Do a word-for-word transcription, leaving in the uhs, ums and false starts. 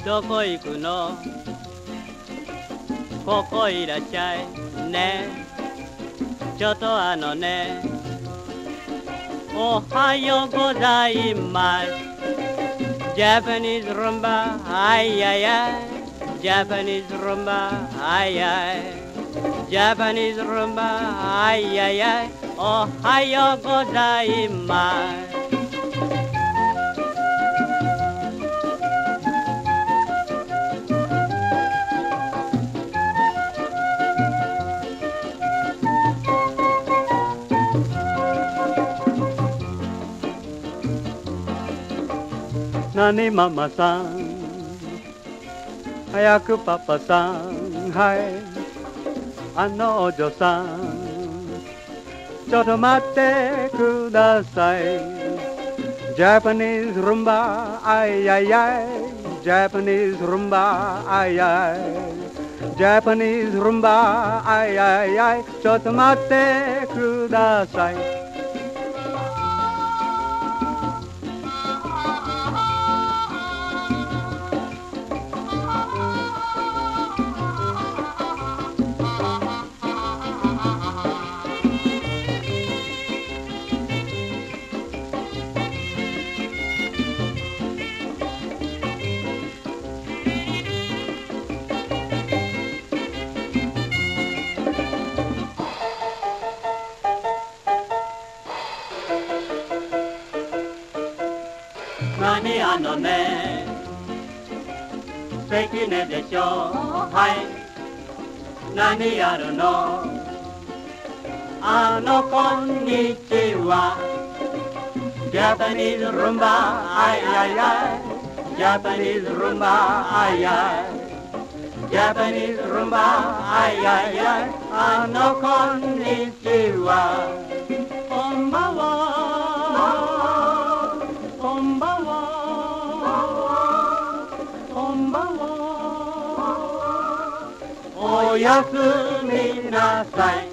どこ行くの？ここいらっしゃいね。ちょっとあのね、おはようございます。ジャパニーズルンバ、あいあいあい。ジャパニーズルンバ、あいあい。ジャパニーズルンバ、あいあいあい。おはようございます。なにママさん、早くパパさん、はい、あのお嬢さん、ちょっと待ってください。ジャパニーズルンバ、あいあいあい。ジャパニーズルンバ、あいあい。ジャパニーズルンバ、あいあいあい。ちょっと待ってください。何あのね、関根でしょ、はい。何やるの？あのこんにちは。ジャパニーズルンバ、あいあいあい。ジャパニーズルンバ、あいあい。ジャパニーズルンバ、あいあいあい。あのこんにちは。こんばんは。こんばんは。こんばんは。おやすみなさい。